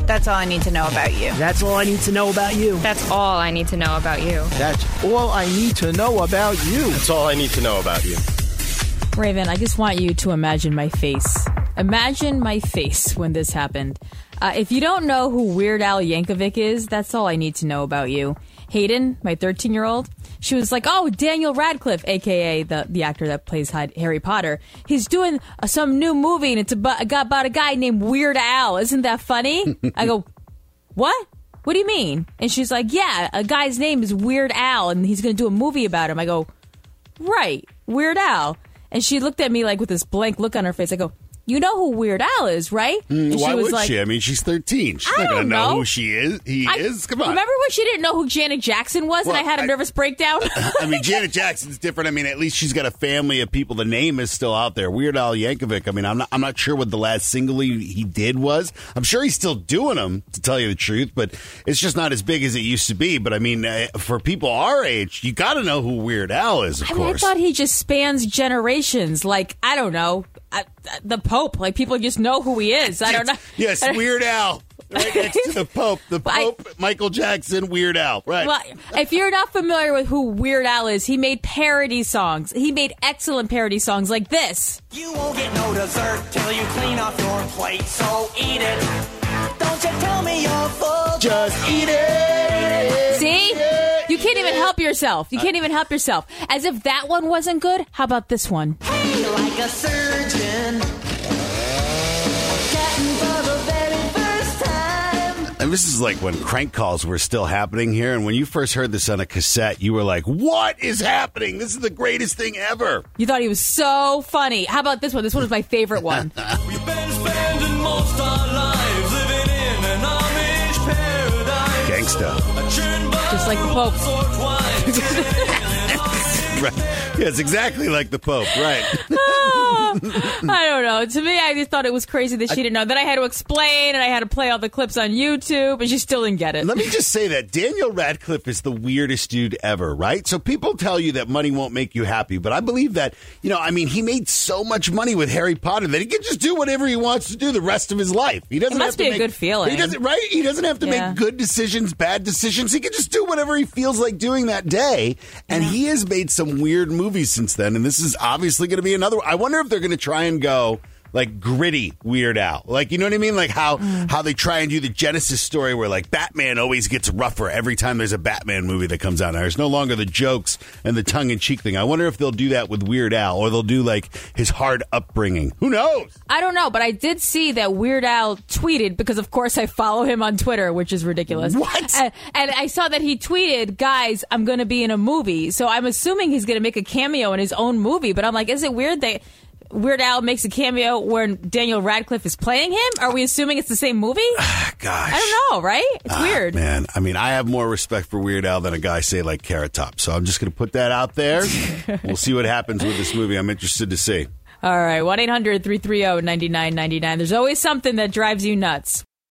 That's all I need to know about you. That's all I need to know about you. That's all I need to know about you. That's all I need to know about you. That's all I need to know about you. Raven, I just want you to imagine my face. Imagine my face when this happened. If you don't know who Weird Al Yankovic is, that's all I need to know about you. Hayden, my 13-year-old, she was like, oh, Daniel Radcliffe, a.k.a. the actor that plays Harry Potter. He's doing some new movie, and it's about a guy named Weird Al. Isn't that funny? I go, what? What do you mean? And she's like, yeah, a guy's name is Weird Al, and he's going to do a movie about him. I go, right, Weird Al. And she looked at me like with this blank look on her face. I go, you know who Weird Al is, right? And Why she was would like, she? I mean, she's 13. She's I not going don't to know know who she is. He is? Come on. Remember when she didn't know who Janet Jackson was and I had a nervous breakdown? I mean, Janet Jackson's different. I mean, at least she's got a family of people. The name is still out there. Weird Al Yankovic. I mean, I'm not sure what the last single he did was. I'm sure he's still doing them, to tell you the truth, but it's just not as big as it used to be. But I mean, for people our age, you got to know who Weird Al is, of course. I thought he just spans generations. Like, I don't know, the Pope. Like, people just know who he is. I don't know. Yes, Weird Al. Right next to the Pope. The Pope, Michael Jackson, Weird Al. Right. Well, if you're not familiar with who Weird Al is, he made parody songs. He made excellent parody songs like this. You won't get no dessert till you clean off your plate, so eat it. Don't you tell me you're full, just eat it. See? You can't even help yourself. You can't even help yourself. As if that one wasn't good, how about this one? Hey, like a surgeon. Cutting for the very first time. And this is like when crank calls were still happening here. And when you first heard this on a cassette, you were like, what is happening? This is the greatest thing ever. You thought he was so funny. How about this one? This one was my favorite one. We've been spending most our lives living in an Amish paradise. Gangsta. Just like the Pope. Right. Yeah, it's exactly like the Pope, right? I don't know. To me, I just thought it was crazy that she didn't know. Then I had to explain, and I had to play all the clips on YouTube, and she still didn't get it. Let me just say that Daniel Radcliffe is the weirdest dude ever, right? So people tell you that money won't make you happy, but I believe that, he made so much money with Harry Potter that he can just do whatever he wants to do the rest of his life. He doesn't It must have to be a good feeling. He doesn't, right? He doesn't have to make good decisions, bad decisions. He can just do whatever he feels like doing that day. And he has made some weird movies since then, and this is obviously going to be another one. I wonder if they're going to try and go like gritty Weird Al. Like, you know what I mean? Like how they try and do the Genesis story where like Batman always gets rougher every time there's a Batman movie that comes out. There's no longer the jokes and the tongue-in-cheek thing. I wonder if they'll do that with Weird Al, or they'll do like his hard upbringing. Who knows? I don't know, but I did see that Weird Al tweeted, because of course I follow him on Twitter, which is ridiculous. What? And I saw that he tweeted, guys, I'm going to be in a movie. So I'm assuming he's going to make a cameo in his own movie. But I'm like, is it weird that Weird Al makes a cameo where Daniel Radcliffe is playing him? Are we assuming it's the same movie? Gosh. I don't know, right? It's weird. Man, I mean, I have more respect for Weird Al than a guy, say, like Carrot Top. So I'm just going to put that out there. We'll see what happens with this movie. I'm interested to see. All right, 1-800-330-9999. There's always something that drives you nuts.